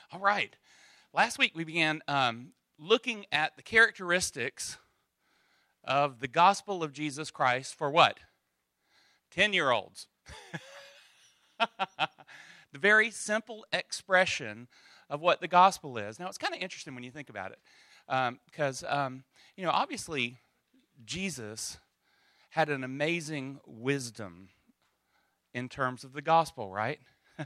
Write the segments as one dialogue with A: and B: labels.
A: All right. Last week we began looking at the characteristics of the gospel of Jesus Christ for what? 10-year-olds. The very simple expression of what the gospel is. Now, it's kind of interesting when you think about it. Because, obviously, Jesus had an amazing wisdom in terms of the gospel, right?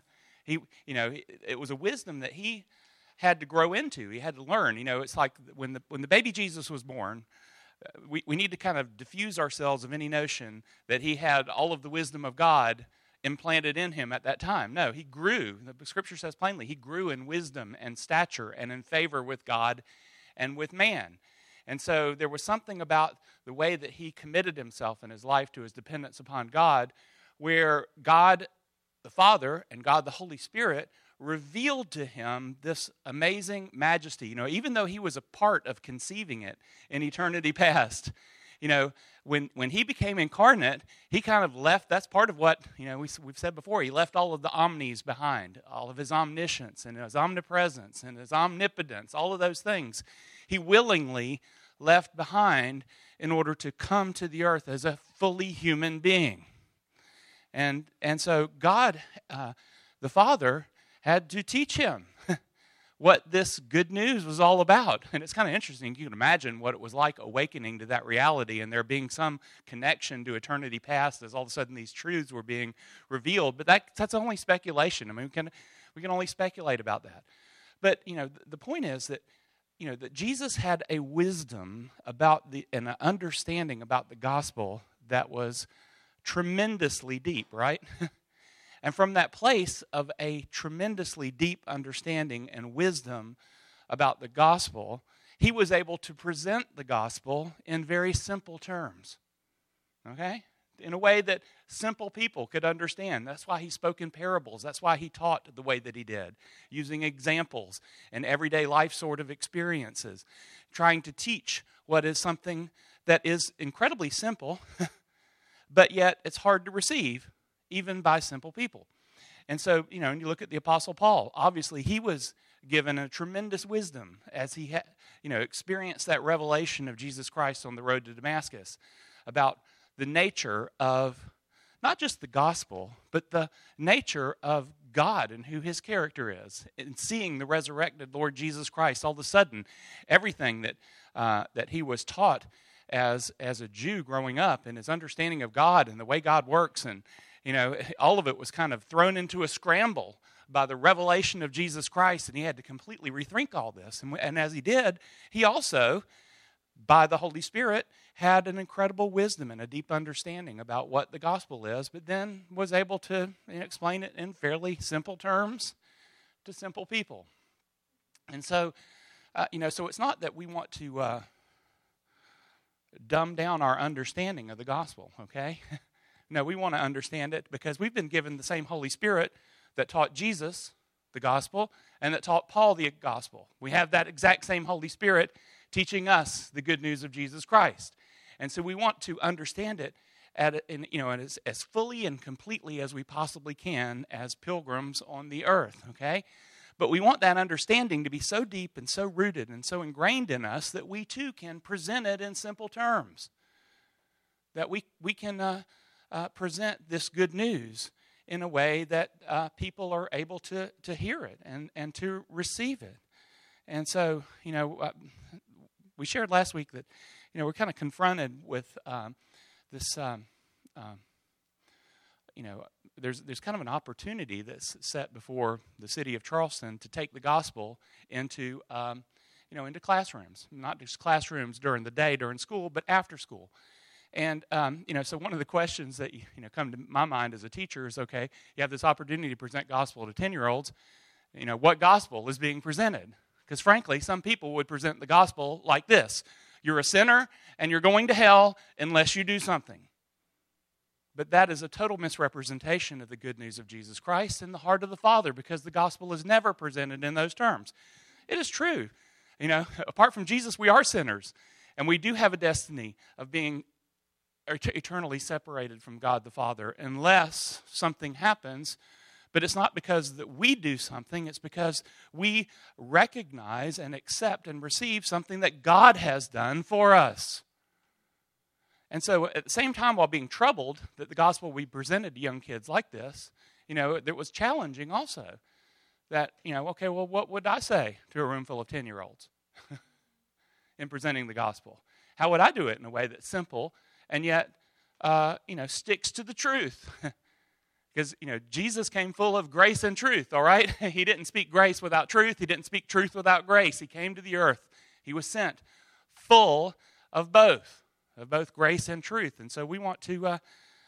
A: It was a wisdom that he had to grow into. He had to learn. It's like when the baby Jesus was born, we need to kind of diffuse ourselves of any notion that he had all of the wisdom of God implanted in him at that time. No, he grew. The Scripture says plainly, he grew in wisdom and stature and in favor with God and with man. And so there was something about the way that he committed himself in his life to his dependence upon God, where God the Father and God the Holy Spirit revealed to him this amazing majesty. Even though he was a part of conceiving it in eternity past, when he became incarnate, he kind of left. That's part of what we've said before. He left all of the omnis behind, all of his omniscience and his omnipresence and his omnipotence, all of those things. He willingly left behind in order to come to the earth as a fully human being. And so God, the Father, had to teach him what this good news was all about. And it's kind of interesting. You can imagine what it was like awakening to that reality and there being some connection to eternity past as all of a sudden these truths were being revealed. But that's only speculation. I mean, we can only speculate about that. But, the point is that, that Jesus had a wisdom about and an understanding about the gospel that was tremendously deep, right? And from that place of a tremendously deep understanding and wisdom about the gospel, he was able to present the gospel in very simple terms, okay? In a way that simple people could understand. That's why he spoke in parables. That's why he taught the way that he did, using examples and everyday life sort of experiences, trying to teach what is something that is incredibly simple, but yet it's hard to receive, even by simple people. And so, and you look at the Apostle Paul. Obviously, he was given a tremendous wisdom as he experienced that revelation of Jesus Christ on the road to Damascus about the nature of not just the gospel, but the nature of God and who his character is. And seeing the resurrected Lord Jesus Christ, all of a sudden, everything that he was taught as a Jew growing up and his understanding of God and the way God works, and all of it was kind of thrown into a scramble by the revelation of Jesus Christ, and he had to completely rethink all this. And as he did, he also, by the Holy Spirit, had an incredible wisdom and a deep understanding about what the gospel is, but then was able to explain it in fairly simple terms to simple people. And so, so it's not that we want to dumb down our understanding of the gospel, okay? No, we want to understand it because we've been given the same Holy Spirit that taught Jesus the gospel and that taught Paul the gospel. We have that exact same Holy Spirit teaching us the good news of Jesus Christ. And so we want to understand it as fully and completely as we possibly can as pilgrims on the earth, okay? But we want that understanding to be so deep and so rooted and so ingrained in us that we too can present it in simple terms. That we can present this good news in a way that people are able to hear it and to receive it. And so, we shared last week that, we're kind of confronted with this, there's kind of an opportunity that's set before the city of Charleston to take the gospel into, into classrooms. Not just classrooms during the day, during school, but after school. And, so one of the questions that, come to my mind as a teacher is, okay, you have this opportunity to present gospel to 10-year-olds. What gospel is being presented? Because frankly, some people would present the gospel like this. You're a sinner and you're going to hell unless you do something. But that is a total misrepresentation of the good news of Jesus Christ in the heart of the Father, because the gospel is never presented in those terms. It is true. Apart from Jesus, we are sinners. And we do have a destiny of being eternally separated from God the Father unless something happens But it's not because that we do something. It's because we recognize and accept and receive something that God has done for us. And so at the same time, while being troubled that the gospel we presented to young kids like this, it was challenging also. That, okay, well, what would I say to a room full of 10-year-olds in presenting the gospel? How would I do it in a way that's simple and yet, sticks to the truth? Because, Jesus came full of grace and truth, all right? He didn't speak grace without truth. He didn't speak truth without grace. He came to the earth. He was sent full of both grace and truth. And so we want to,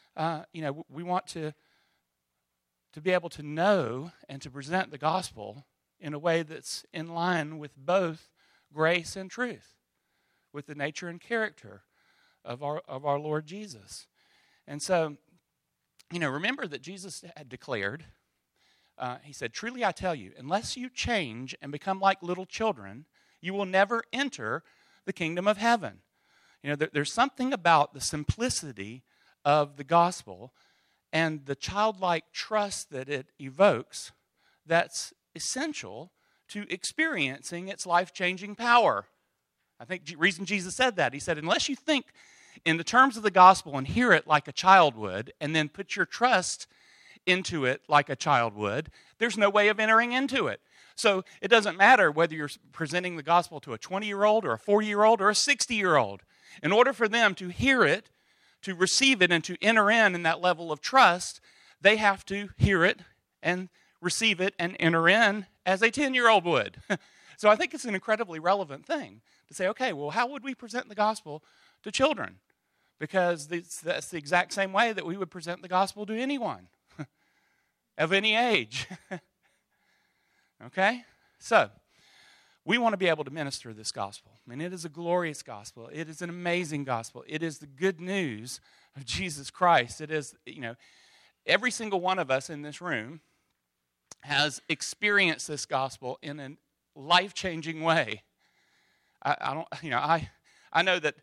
A: to be able to know and to present the gospel in a way that's in line with both grace and truth, with the nature and character of our Lord Jesus. And so, remember that Jesus had declared, he said, "Truly I tell you, unless you change and become like little children, you will never enter the kingdom of heaven." There's something about the simplicity of the gospel and the childlike trust that it evokes that's essential to experiencing its life-changing power. I think the reason Jesus said that, he said, unless you think in the terms of the gospel and hear it like a child would, and then put your trust into it like a child would, there's no way of entering into it. So it doesn't matter whether you're presenting the gospel to a 20-year-old or a 40-year-old or a 60-year-old. In order for them to hear it, to receive it, and to enter in that level of trust, they have to hear it and receive it and enter in as a 10-year-old would. So I think it's an incredibly relevant thing to say, okay, well, how would we present the gospel to children? Because that's the exact same way that we would present the gospel to anyone of any age. Okay? So, we want to be able to minister this gospel. And it is a glorious gospel. It is an amazing gospel. It is the good news of Jesus Christ. It is, every single one of us in this room has experienced this gospel in a life-changing way. I know that,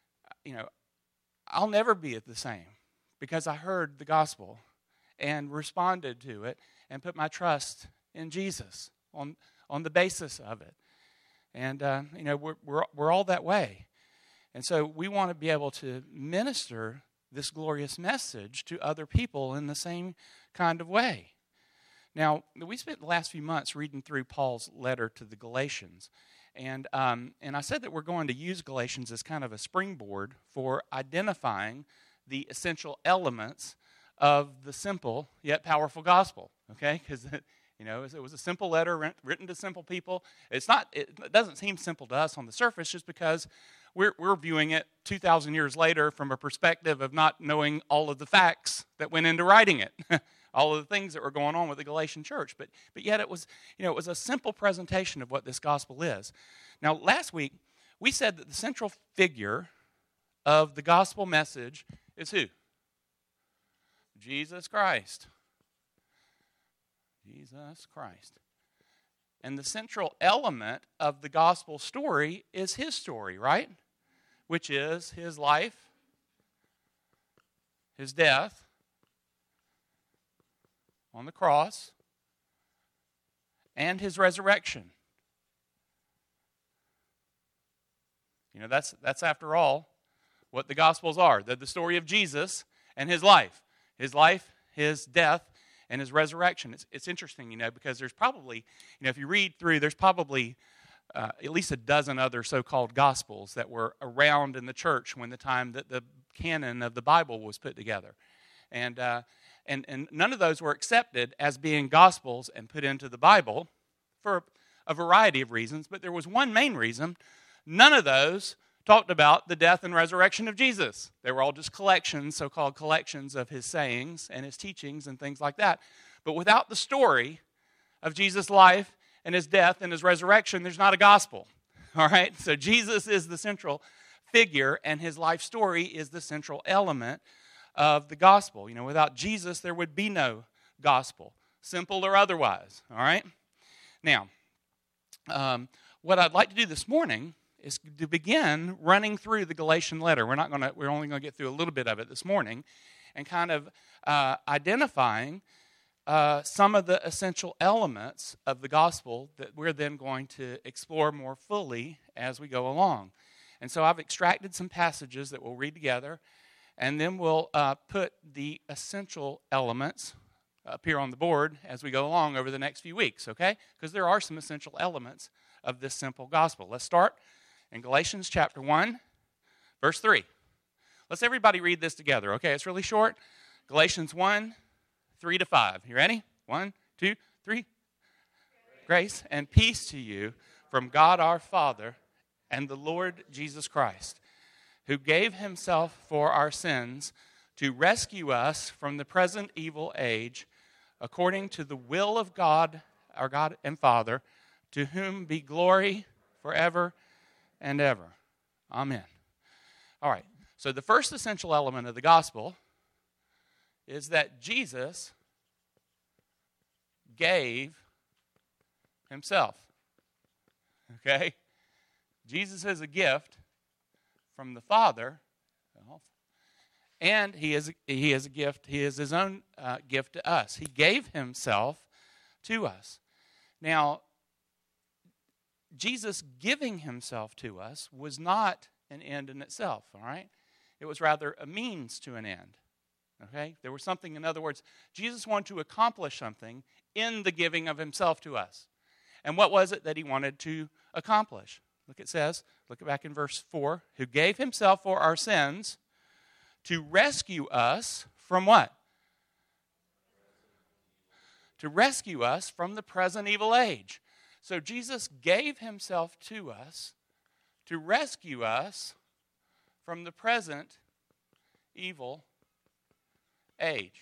A: I'll never be the same because I heard the gospel and responded to it and put my trust in Jesus on the basis of it. And, we're all that way. And so we want to be able to minister this glorious message to other people in the same kind of way. Now, we spent the last few months reading through Paul's letter to the Galatians. And I said that we're going to use Galatians as kind of a springboard for identifying the essential elements of the simple yet powerful gospel, okay? Because it was a simple letter written to simple people. It doesn't seem simple to us on the surface just because we're viewing it 2,000 years later from a perspective of not knowing all of the facts that went into writing it, all of the things that were going on with the Galatian church. But yet it was a simple presentation of what this gospel is. Now, last week, we said that the central figure of the gospel message is who? Jesus Christ. Jesus Christ. And the central element of the gospel story is his story, right? Which is his life, his death on the cross, and his resurrection. That's after all what the Gospels are. They're the story of Jesus and his life, his death, and his resurrection. It's interesting, because there's probably, if you read through, there's probably at least a dozen other so-called Gospels that were around in the church when the time that the canon of the Bible was put together. And none of those were accepted as being Gospels and put into the Bible for a variety of reasons, but there was one main reason. None of those talked about the death and resurrection of Jesus. They were all just collections, so-called collections of his sayings and his teachings and things like that. But without the story of Jesus' life and his death and his resurrection, there's not a gospel. All right? So Jesus is the central figure, and his life story is the central element of the gospel. Without Jesus, there would be no gospel, simple or otherwise. All right? Now, what I'd like to do this morning is to begin running through the Galatian letter. We're only going to get through a little bit of it this morning, and kind of identifying some of the essential elements of the gospel that we're then going to explore more fully as we go along. And so I've extracted some passages that we'll read together, and then we'll put the essential elements up here on the board as we go along over the next few weeks, okay? Because there are some essential elements of this simple gospel. Let's start in Galatians chapter 1, verse 3. Let's everybody read this together, okay? It's really short. Galatians 1, 3 to 5. You ready? 1, 2, 3. Grace and peace to you from God our Father and the Lord Jesus Christ, who gave himself for our sins to rescue us from the present evil age, according to the will of God, our God and Father, to whom be glory forever and ever. Amen. All right, so the first essential element of the gospel is that Jesus gave himself. Okay? Jesus is a gift from the Father, and he is a gift. He is his own gift to us. He gave himself to us. Now, Jesus giving himself to us was not an end in itself, all right? It was rather a means to an end, okay? There was something, in other words, Jesus wanted to accomplish something in the giving of himself to us. And what was it that he wanted to accomplish? Look, it says, look back in verse 4, who gave himself for our sins to rescue us from what? To rescue us from the present evil age. So Jesus gave himself to us to rescue us from the present evil age.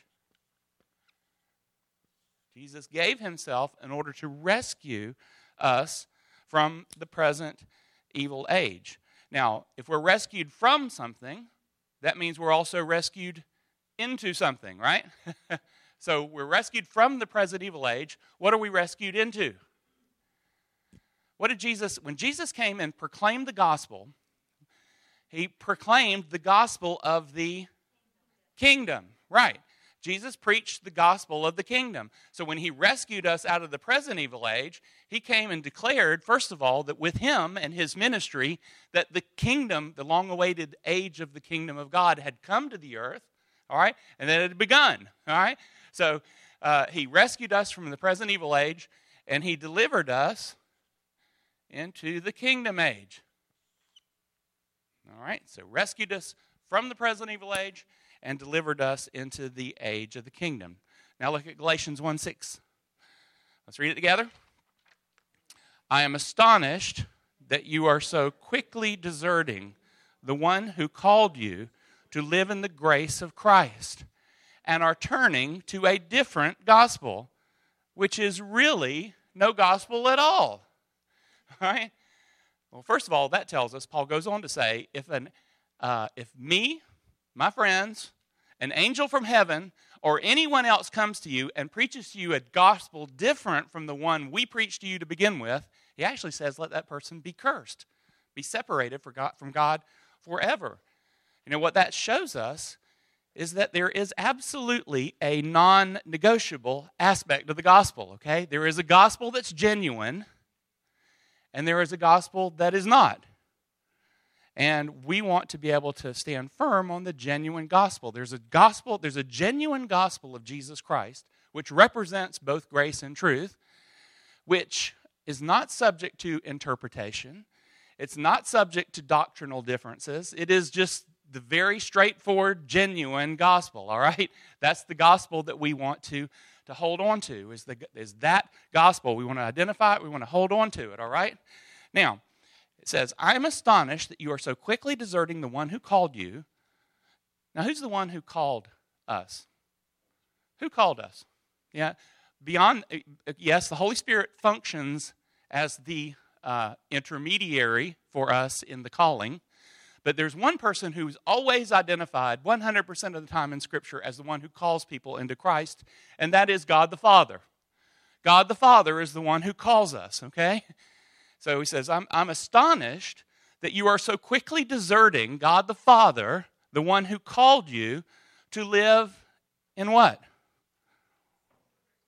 A: Jesus gave himself in order to rescue us from the present evil age. Now, if we're rescued from something, that means we're also rescued into something, right? So we're rescued from the present evil age. What are we rescued into? What did Jesus, when Jesus came and proclaimed the gospel, he proclaimed the gospel of the kingdom, right? Jesus preached the gospel of the kingdom. So when he rescued us out of the present evil age, he came and declared, first of all, that with him and his ministry, that the kingdom, the long-awaited age of the kingdom of God had come to the earth, all right, and that it had begun, all right? So he rescued us from the present evil age, and he delivered us into the kingdom age. All right, so rescued us from the present evil age and delivered us into the age of the kingdom. Now look at Galatians 1:6. Let's read it together. I am astonished that you are so quickly deserting the one who called you to live in the grace of Christ and are turning to a different gospel, which is really no gospel at all. All right? Well, first of all, that tells us, Paul goes on to say, if me, my friends, an angel from heaven, or anyone else comes to you and preaches to you a gospel different from the one we preached to you to begin with, he actually says, let that person be cursed, be separated from God forever. You know, what that shows us is that there is absolutely a non-negotiable aspect of the gospel, okay? There is a gospel that's genuine, and there is a gospel that is not. And we want to be able to stand firm on the genuine gospel. There's a genuine gospel of Jesus Christ, which represents both grace and truth, which is not subject to interpretation. It's not subject to doctrinal differences. It is just the very straightforward, genuine gospel, all right? That's the gospel that we want to hold on to, is that gospel. We want to identify it. We want to hold on to it, all right? Now, it says, I am astonished that you are so quickly deserting the one who called you. Now, who's the one who called us? Who called us? Yeah, yes, the Holy Spirit functions as the intermediary for us in the calling. But there's one person who's always identified 100% of the time in Scripture as the one who calls people into Christ, and that is God the Father. God the Father is the one who calls us, okay? So he says, I'm astonished that you are so quickly deserting God the Father, the one who called you, to live in what?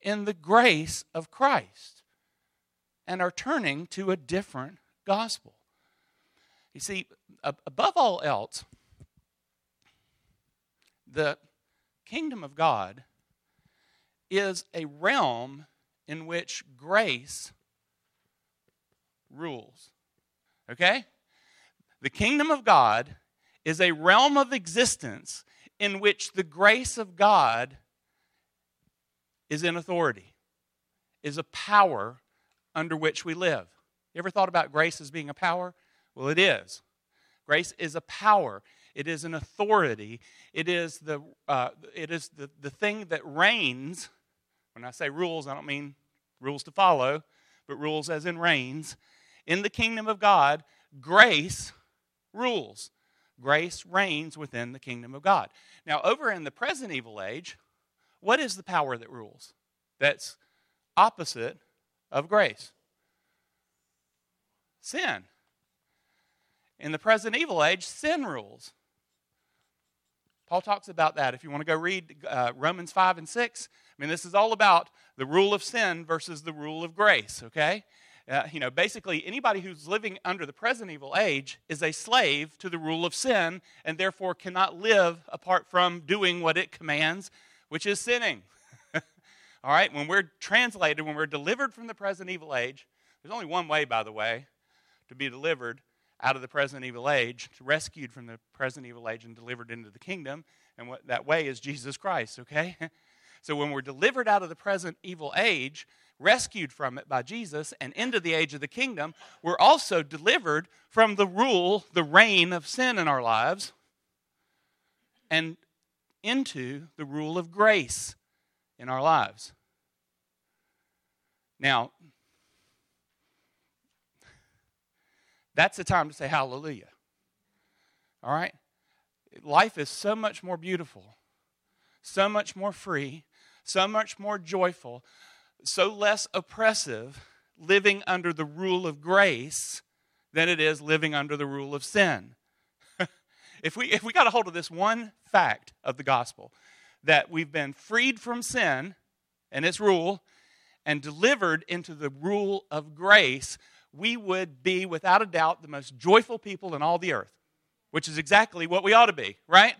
A: in the grace of Christ and are turning to a different gospel. You see, above all else, the kingdom of God is a realm in which grace rules. Okay? The kingdom of God is a realm of existence in which the grace of God is in authority, is a power under which we live. You ever thought about grace as being a power? Well, it is. Grace is a power. It is an authority. It is the thing that reigns. When I say rules, I don't mean rules to follow, but rules as in reigns. In the kingdom of God, grace rules. Grace reigns within the kingdom of God. Now, over in the present evil age, what is the power that rules? That's opposite of grace. Sin. In the present evil age, sin rules. Paul talks about that. If you want to go read Romans 5 and 6, I mean, this is all about the rule of sin versus the rule of grace, okay? Basically, anybody who's living under the present evil age is a slave to the rule of sin and therefore cannot live apart from doing what it commands, which is sinning. All right? When we're translated, when we're delivered from the present evil age, there's only one way, by the way, to be delivered out of the present evil age, rescued from the present evil age and delivered into the kingdom, and what that way is Jesus Christ, okay? So when we're delivered out of the present evil age, rescued from it by Jesus, and into the age of the kingdom, we're also delivered from the rule, the reign of sin in our lives, and into the rule of grace in our lives. Now, that's the time to say hallelujah. All right? Life is so much more beautiful, so much more free, so much more joyful, so less oppressive living under the rule of grace than it is living under the rule of sin. If we got a hold of this one fact of the gospel, that we've been freed from sin and its rule and delivered into the rule of grace, we would be, without a doubt, the most joyful people in all the earth, which is exactly what we ought to be, right?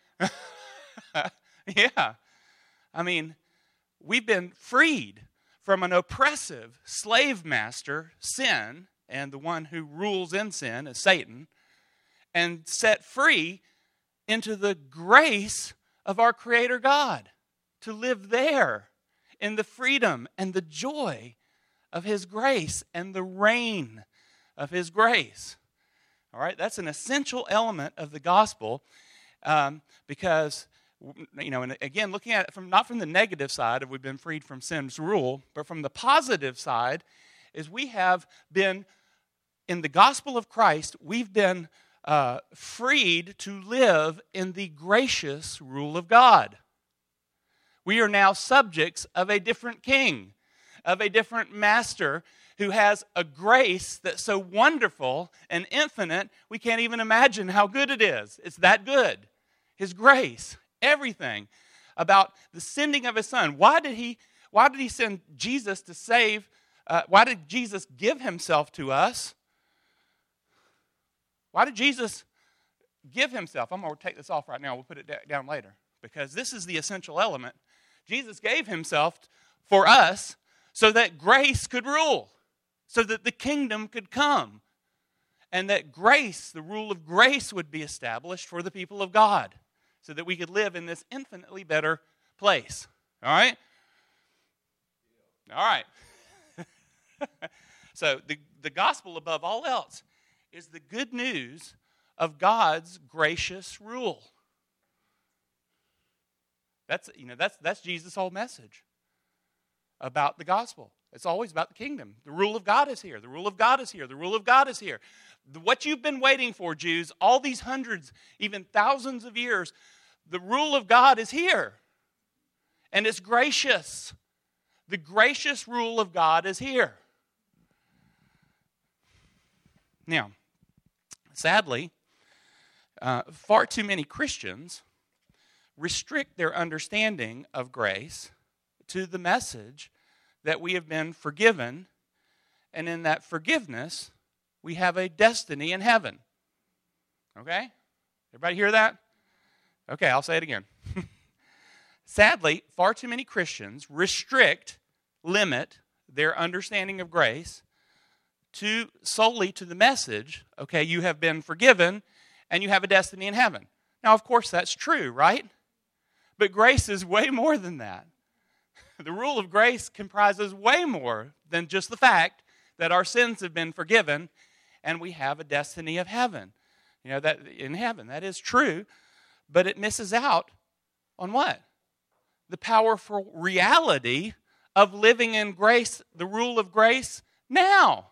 A: Yeah. I mean, we've been freed from an oppressive slave master, sin, and the one who rules in sin is Satan, and set free into the grace of our Creator God to live there in the freedom and the joy of His grace and the reign of His grace. All right, that's an essential element of the gospel because, and again, looking at it not from the negative side of we've been freed from sin's rule, but from the positive side is we have been, in the gospel of Christ, we've been freed to live in the gracious rule of God. We are now subjects of a different king, of a different master who has a grace that's so wonderful and infinite, we can't even imagine how good it is. It's that good. His grace, everything about the sending of His Son. Why did He send Jesus to save? Why did Jesus give Himself to us? Why did Jesus give Himself? I'm going to take this off right now. We'll put it down later because this is the essential element. Jesus gave Himself for us so that grace could rule, so that the kingdom could come, and that grace, the rule of grace, would be established for the people of God, so that we could live in this infinitely better place. All right? All right. So the gospel, above all else, is the good news of God's gracious rule. That's Jesus' whole message about the gospel. It's always about the kingdom. The rule of God is here. The rule of God is here. The rule of God is here. What you've been waiting for, Jews, all these hundreds, even thousands of years, the rule of God is here. And it's gracious. The gracious rule of God is here. Now, sadly, far too many Christians restrict their understanding of grace to the message that we have been forgiven, and in that forgiveness, we have a destiny in heaven. Okay? Everybody hear that? Okay, I'll say it again. Sadly, far too many Christians limit their understanding of grace solely to the message, okay, you have been forgiven and you have a destiny in heaven. Now, of course, that's true, right? But grace is way more than that. The rule of grace comprises way more than just the fact that our sins have been forgiven and we have a destiny of heaven. You know, that in heaven, that is true, but it misses out on what? The powerful reality of living in grace, the rule of grace now.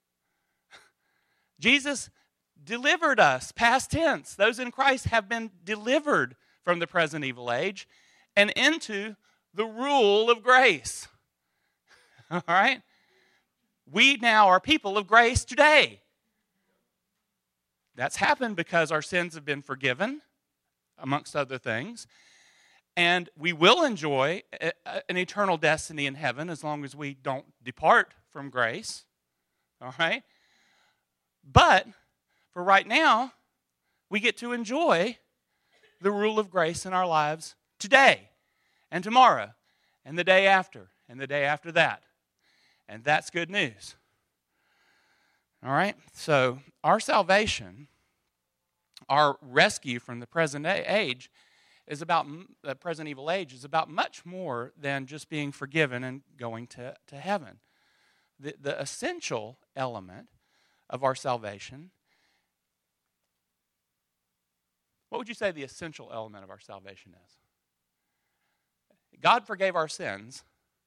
A: Jesus delivered us, past tense. Those in Christ have been delivered from the present evil age and into the rule of grace. All right? We now are people of grace today. That's happened because our sins have been forgiven, amongst other things. And we will enjoy an eternal destiny in heaven as long as we don't depart from grace. All right? But for right now, we get to enjoy the rule of grace in our lives today and tomorrow and the day after and the day after that. And that's good news. All right? So our salvation, our rescue from the present age, is about the present evil age is about much more than just being forgiven and going to heaven. The essential element of our salvation, what would you say the essential element of our salvation is? God forgave our sins.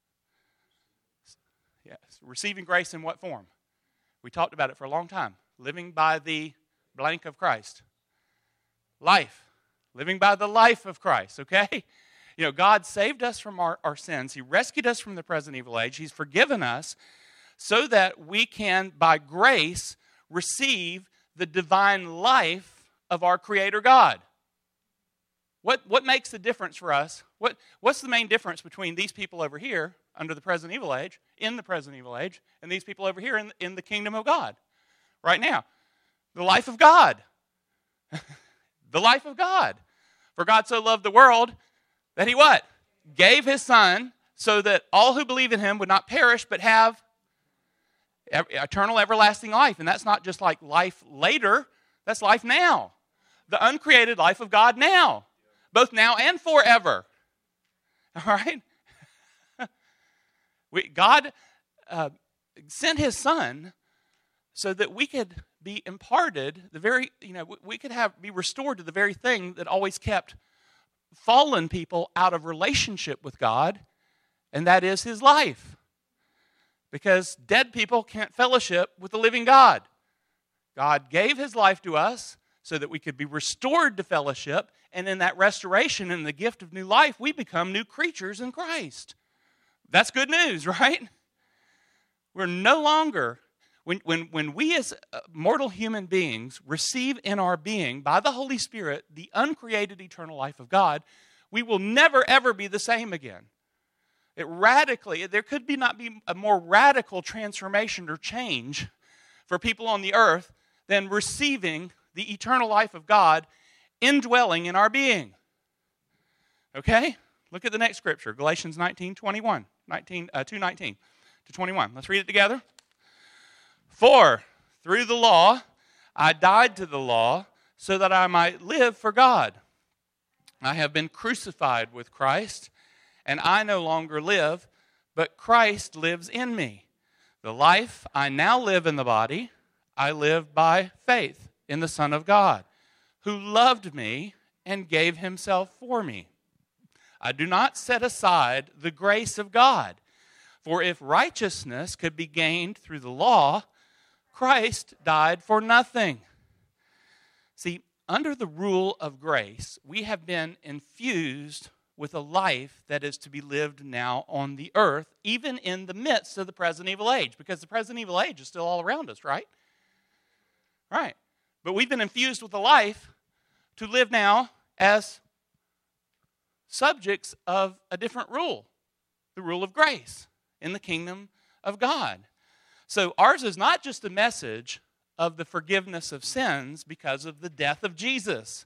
A: Yes. Receiving grace in what form? We talked about it for a long time. Living by the blank of Christ. Life. Living by the life of Christ, okay? You know, God saved us from our sins. He rescued us from the present evil age. He's forgiven us so that we can, by grace, receive the divine life of our Creator God. What makes the difference for us? What's the main difference between these people over here under the present evil age, in the present evil age, and these people over here in the kingdom of God right now? The life of God. The life of God. For God so loved the world that He what? Gave His Son so that all who believe in Him would not perish but have eternal everlasting life. And that's not just like life later. That's life now. The uncreated life of God now. Both now and forever. All right? God sent His Son so that we could be imparted we could be restored to the very thing that always kept fallen people out of relationship with God, and that is His life. Because dead people can't fellowship with the living God. God gave His life to us so that we could be restored to fellowship, and in that restoration and the gift of new life, we become new creatures in Christ. That's good news, right? We're no longer... When we as mortal human beings receive in our being, by the Holy Spirit, the uncreated eternal life of God, we will never, ever be the same again. There could not be a more radical transformation or change for people on the earth than receiving the eternal life of God indwelling in our being. Okay? Look at the next scripture, Galatians 2:19 to 21. Let's read it together. For through the law I died to the law so that I might live for God. I have been crucified with Christ, and I no longer live, but Christ lives in me. The life I now live in the body, I live by faith in the Son of God, who loved me and gave Himself for me. I do not set aside the grace of God, for if righteousness could be gained through the law, Christ died for nothing. See, under the rule of grace, we have been infused with a life that is to be lived now on the earth, even in the midst of the present evil age, because the present evil age is still all around us, right? Right. But we've been infused with a life to live now as subjects of a different rule. the rule of grace in the kingdom of God. So ours is not just a message of the forgiveness of sins because of the death of Jesus.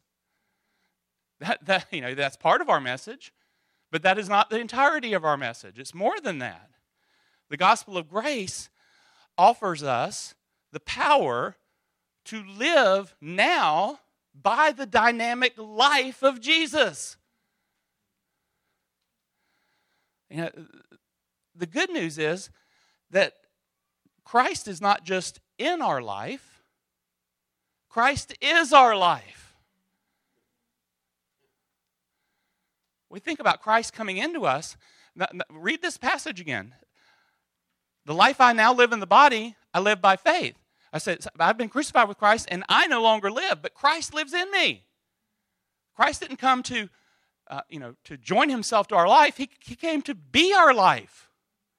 A: That's part of our message, but that is not the entirety of our message. It's more than that. The gospel of grace offers us the power to live now by the dynamic life of Jesus. The good news is that Christ is not just in our life, Christ is our life. We think about Christ coming into us. Read this passage again. The life I now live in the body, I live by faith. I said, I've been crucified with Christ, and I no longer live, but Christ lives in me. Christ didn't come to join himself to our life. He came to be our life.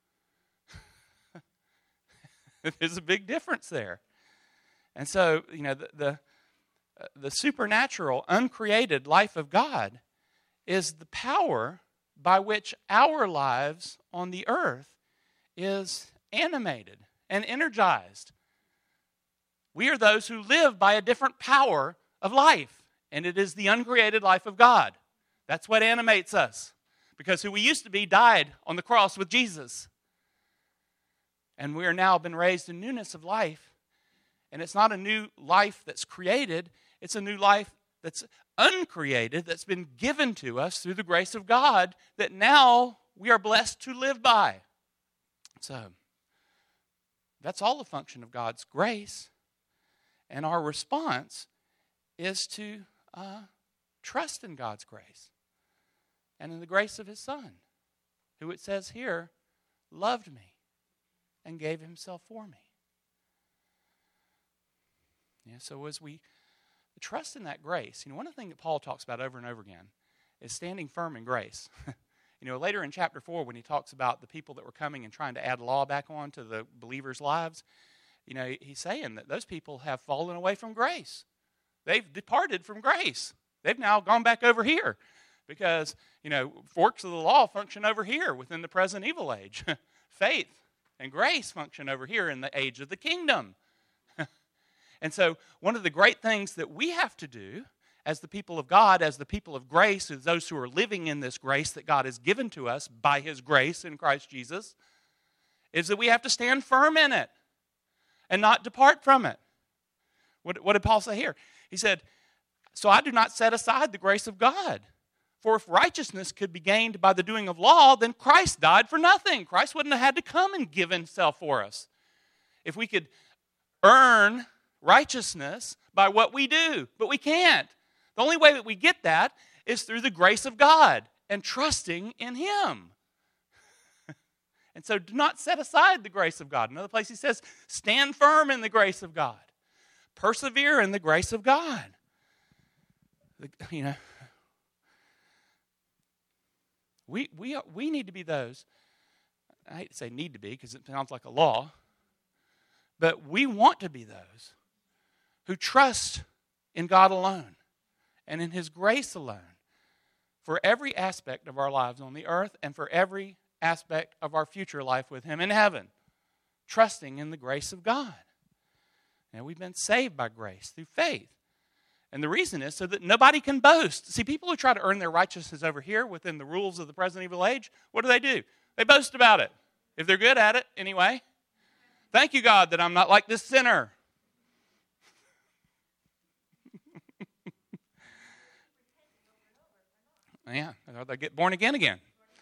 A: There's a big difference there. And so, the supernatural, uncreated life of God is the power by which our lives on the earth is animated and energized. We are those who live by a different power of life, and it is the uncreated life of God. That's what animates us, because who we used to be died on the cross with Jesus. And we are now been raised in newness of life, and it's not a new life that's created, it's a new life that's uncreated, that's been given to us through the grace of God, that now we are blessed to live by. So, that's all a function of God's grace. And our response is to trust in God's grace and in the grace of His Son, who it says here, loved me and gave Himself for me. So as we trust in that grace, one of the things that Paul talks about over and over again is standing firm in grace. Later in chapter 4, when he talks about the people that were coming and trying to add law back on to the believers' lives, he's saying that those people have fallen away from grace. They've departed from grace. They've now gone back over here because, forks of the law function over here within the present evil age. Faith and grace function over here in the age of the kingdom. And so one of the great things that we have to do as the people of God, as the people of grace, as those who are living in this grace that God has given to us by His grace in Christ Jesus, is that we have to stand firm in it and not depart from it. What did Paul say here? He said, so I do not set aside the grace of God. For if righteousness could be gained by the doing of law, then Christ died for nothing. Christ wouldn't have had to come and give Himself for us. If we could earn righteousness by what we do, but we can't. The only way that we get that is through the grace of God and trusting in Him. And so do not set aside the grace of God. Another place he says, stand firm in the grace of God. Persevere in the grace of God. We need to be those, I hate to say need to be because it sounds like a law, but we want to be those who trust in God alone and in His grace alone for every aspect of our lives on the earth and for every aspect of our future life with Him in heaven, trusting in the grace of God. And we've been saved by grace through faith. And the reason is so that nobody can boast. See, people who try to earn their righteousness over here within the rules of the present evil age, what do? They boast about it. If they're good at it, anyway. Thank you, God, that I'm not like this sinner. Yeah, they get born again.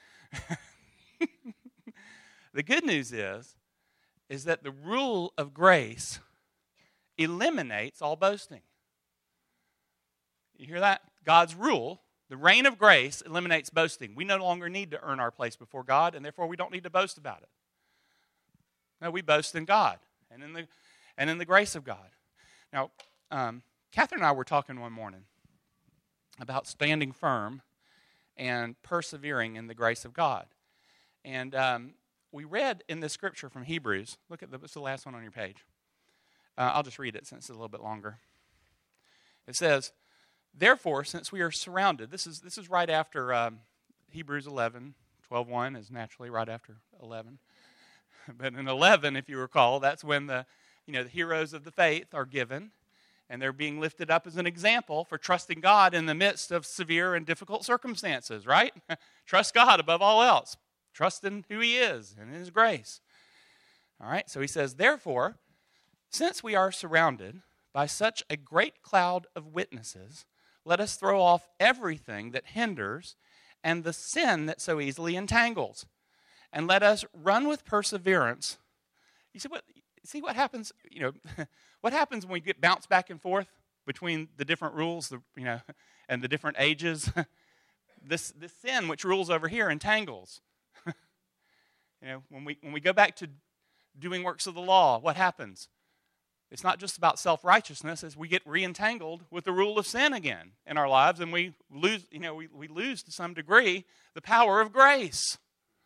A: The good news is that the rule of grace eliminates all boasting. You hear that? God's rule, the reign of grace, eliminates boasting. We no longer need to earn our place before God, and therefore we don't need to boast about it. No, we boast in God and in the grace of God. Now, Catherine and I were talking one morning about standing firm and persevering in the grace of God. And we read in this scripture from Hebrews. Look at it's the last one on your page. I'll just read it since it's a little bit longer. It says, therefore, since we are surrounded, this is right after Hebrews 11, 12:1 is naturally right after 11. But in 11, if you recall, that's when the heroes of the faith are given, and they're being lifted up as an example for trusting God in the midst of severe and difficult circumstances, right? Trust God above all else. Trust in who He is and in His grace. All right, so he says, therefore, since we are surrounded by such a great cloud of witnesses, let us throw off everything that hinders and the sin that so easily entangles, and let us run with perseverance. You see what happens? What happens when we get bounced back and forth between the different rules, and the different ages? This sin which rules over here entangles. When we go back to doing works of the law, what happens? It's not just about self-righteousness, as we get re-entangled with the rule of sin again in our lives, and we lose, we lose to some degree the power of grace.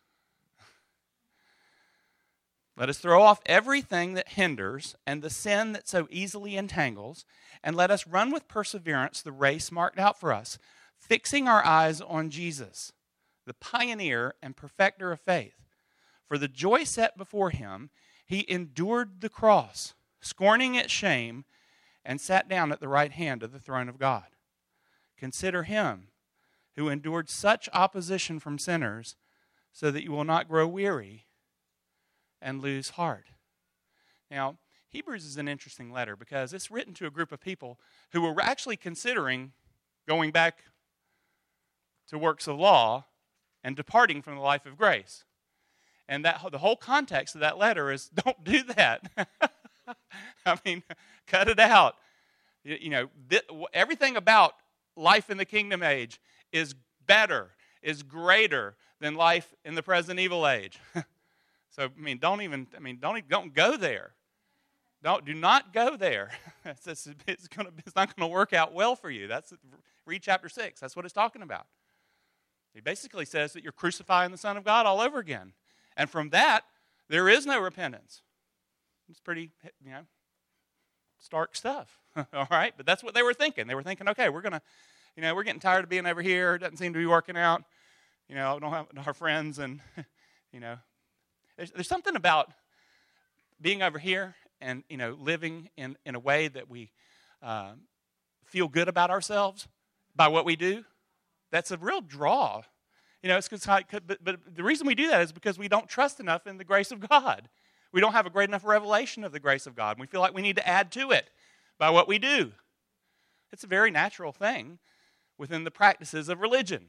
A: Let us throw off everything that hinders and the sin that so easily entangles, and let us run with perseverance the race marked out for us, fixing our eyes on Jesus, the pioneer and perfecter of faith. For the joy set before Him, He endured the cross, scorning its shame, and sat down at the right hand of the throne of God. Consider Him who endured such opposition from sinners, so that you will not grow weary and lose heart. Now, Hebrews is an interesting letter because it's written to a group of people who were actually considering going back to works of law and departing from the life of grace. And the whole context of that letter is, don't do that. I mean, cut it out. Everything about life in the kingdom age is better, is greater than life in the present evil age. So, don't go there. Do not go there. It's not going to work out well for you. Read chapter 6. That's what it's talking about. He basically says that you're crucifying the Son of God all over again. And from that, there is no repentance. It's pretty, stark stuff. All right? But that's what they were thinking. They were thinking, okay, we're getting tired of being over here. It doesn't seem to be working out. We don't have our friends, and, there's something about being over here and, living in a way that we feel good about ourselves by what we do. That's a real draw. But the reason we do that is because we don't trust enough in the grace of God. We don't have a great enough revelation of the grace of God. We feel like we need to add to it by what we do. It's a very natural thing within the practices of religion.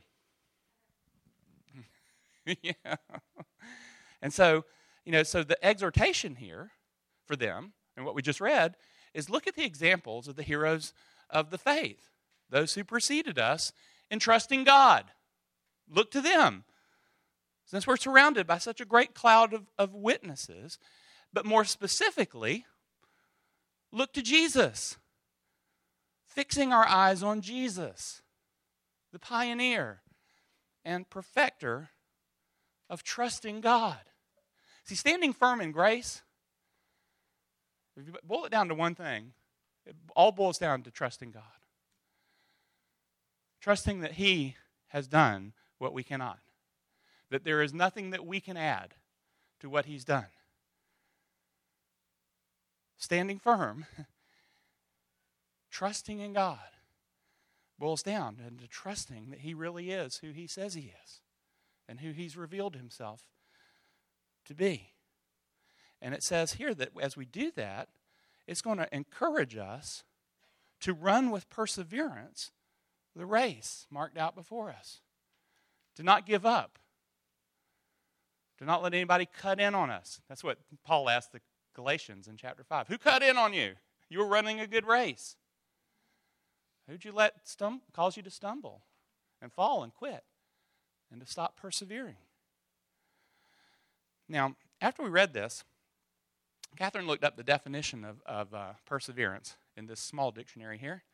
A: Yeah. And so, so the exhortation here for them, and what we just read, is look at the examples of the heroes of the faith, those who preceded us in trusting God. Look to them. Since we're surrounded by such a great cloud of witnesses, but more specifically, look to Jesus. Fixing our eyes on Jesus, the pioneer and perfecter of trusting God. See, standing firm in grace, if you boil it down to one thing, it all boils down to trusting God. Trusting that He has done what we cannot. That there is nothing that we can add to what He's done. Standing firm, trusting in God, boils down into trusting that He really is who He says He is and who He's revealed Himself to be. And it says here that as we do that, it's going to encourage us to run with perseverance the race marked out before us. To not give up. To not let anybody cut in on us. That's what Paul asked the Galatians in chapter 5. Who cut in on you? You were running a good race. Who'd you let cause you to stumble and fall and quit and to stop persevering? Now, after we read this, Catherine looked up the definition of perseverance in this small dictionary here.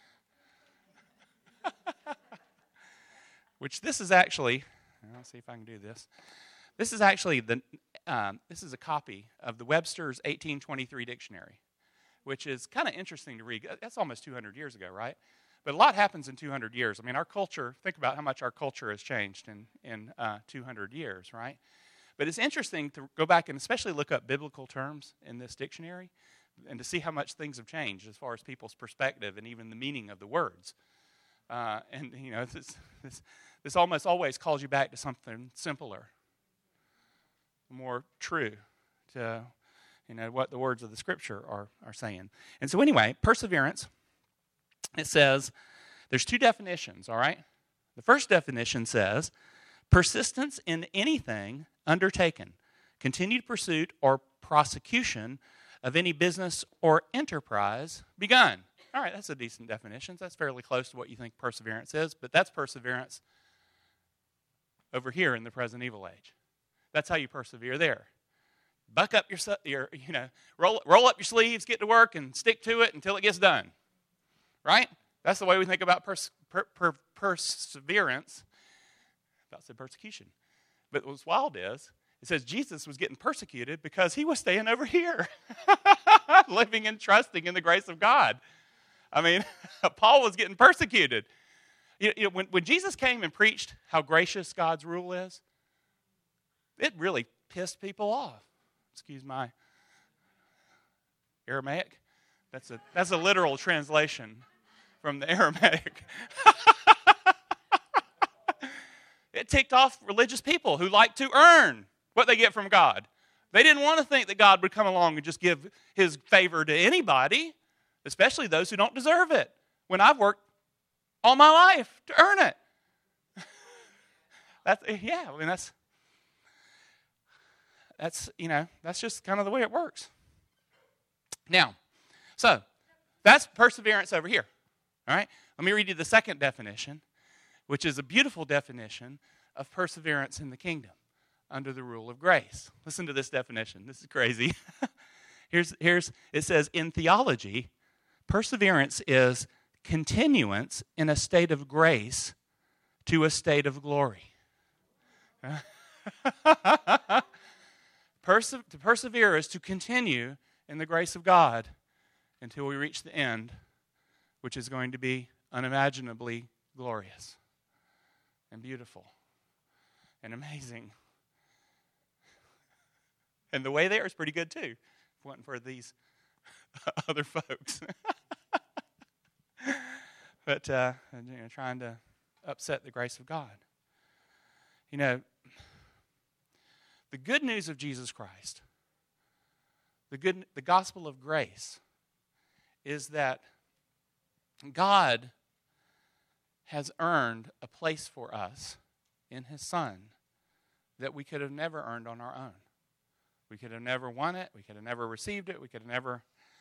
A: Which this is actually, I'll see if I can do this. This is actually this is a copy of the Webster's 1823 dictionary, which is kind of interesting to read. That's almost 200 years ago, right? But a lot happens in 200 years. I mean, our culture, think about how much our culture has changed in 200 years, right? But it's interesting to go back and especially look up biblical terms in this dictionary and to see how much things have changed as far as people's perspective and even the meaning of the words. And, you know, this almost always calls you back to something simpler, more true to, you know, what the words of the Scripture are saying. And so anyway, perseverance, it says, there's two definitions, all right? The first definition says, persistence in anything undertaken, continued pursuit or prosecution of any business or enterprise begun. All right, that's a decent definition. That's fairly close to what you think perseverance is, but that's perseverance over here in the present evil age. That's how you persevere there. Buck up your you know, roll up your sleeves, get to work, and stick to it until it gets done. Right? That's the way we think about perseverance. I said persecution. But what's wild is, it says Jesus was getting persecuted because he was staying over here, living and trusting in the grace of God. I mean, Paul was getting persecuted. You know, when Jesus came and preached how gracious God's rule is, it really pissed people off. Excuse my Aramaic. That's a literal translation from the Aramaic. It ticked off religious people who like to earn what they get from God. They didn't want to think that God would come along and just give his favor to anybody, especially those who don't deserve it, when I've worked all my life to earn it. That's you know, that's just kind of the way it works. Now, so that's perseverance over here. All right? Let me read you the second definition, which is a beautiful definition of perseverance in the kingdom under the rule of grace. Listen to this definition. This is crazy. It says, in theology, perseverance is continuance in a state of grace to a state of glory. To persevere is to continue in the grace of God until we reach the end, which is going to be unimaginably glorious and beautiful and amazing. And the way there is pretty good too, if it wasn't for these other folks. But trying to upset the grace of God. You know, the good news of Jesus Christ, the gospel of grace, is that God has earned a place for us in his Son that we could have never earned on our own. We could have never won it. We could have never received it. We could have never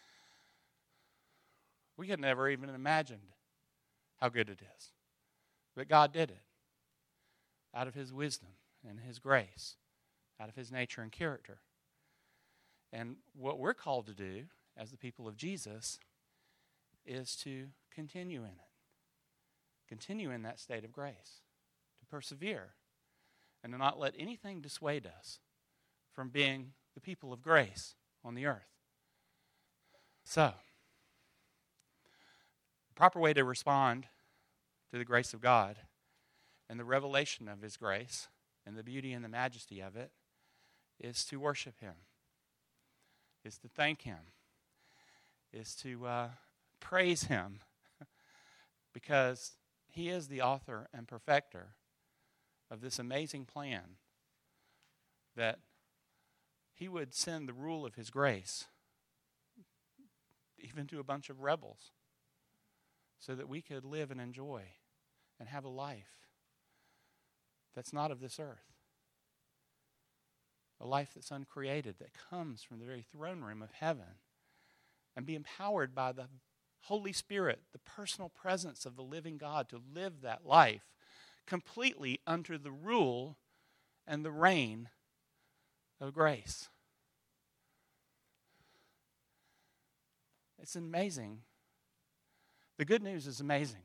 A: even imagined how good it is. But God did it out of his wisdom and his grace, out of his nature and character. And what we're called to do as the people of Jesus is to continue in it. Continue in that state of grace. To persevere. And to not let anything dissuade us from being the people of grace on the earth. So, the proper way to respond to the grace of God and the revelation of his grace and the beauty and the majesty of it is to worship him, is to thank him, is to praise him, because he is the author and perfecter of this amazing plan that he would send the rule of his grace even to a bunch of rebels so that we could live and enjoy and have a life that's not of this earth. A life that's uncreated, that comes from the very throne room of heaven, and be empowered by the Holy Spirit, the personal presence of the living God, to live that life completely under the rule and the reign of grace. It's amazing. The good news is amazing.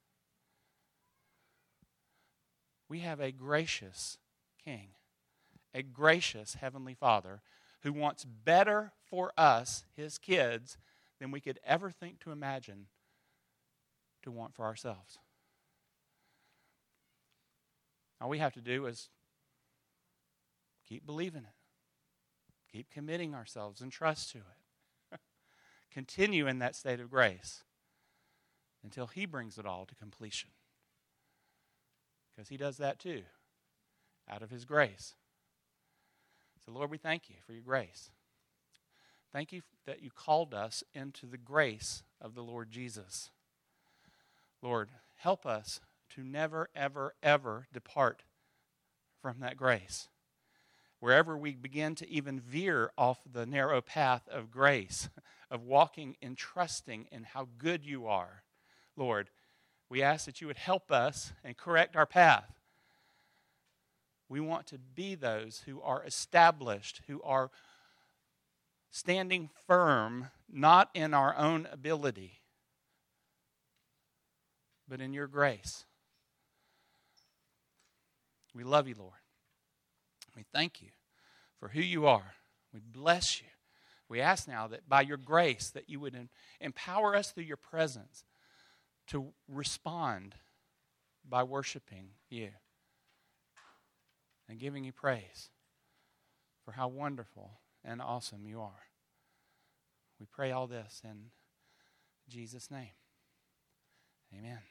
A: We have a gracious King, a gracious Heavenly Father who wants better for us, his kids, than we could ever think to imagine to want for ourselves. All we have to do is keep believing it. Keep committing ourselves and trust to it. Continue in that state of grace until He brings it all to completion. Because He does that too, out of His grace. So Lord, we thank You for Your grace. Thank You that You called us into the grace of the Lord Jesus. Lord, help us to never, ever, ever depart from that grace. Wherever we begin to even veer off the narrow path of grace, of walking and trusting in how good You are, Lord, we ask that You would help us and correct our path. We want to be those who are established, who are standing firm, not in our own ability, but in Your grace. We love You, Lord. We thank You for who You are. We bless You. We ask now that by Your grace that You would empower us through Your presence to respond by worshiping You and giving You praise for how wonderful and awesome You are. We pray all this in Jesus' name. Amen.